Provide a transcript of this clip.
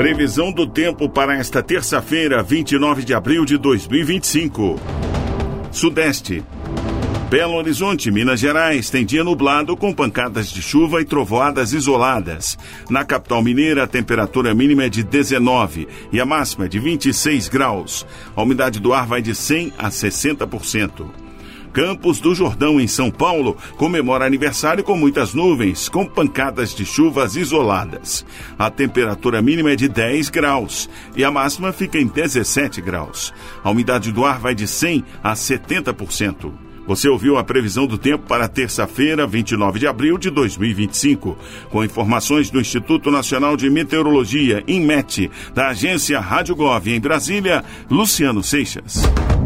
Previsão do tempo para esta terça-feira, 29 de abril de 2025. Sudeste. Belo Horizonte, Minas Gerais, tem dia nublado com pancadas de chuva e trovoadas isoladas. Na capital mineira, a temperatura mínima é de 19 e a máxima é de 26 graus. A umidade do ar vai de 100% a 60%. Campos do Jordão, em São Paulo, comemora aniversário com muitas nuvens, com pancadas de chuvas isoladas. A temperatura mínima é de 10 graus e a máxima fica em 17 graus. A umidade do ar vai de 100% a 70%. Você ouviu a previsão do tempo para terça-feira, 29 de abril de 2025, com informações do Instituto Nacional de Meteorologia, INMET, da agência Rádio Gov em Brasília, Luciano Seixas.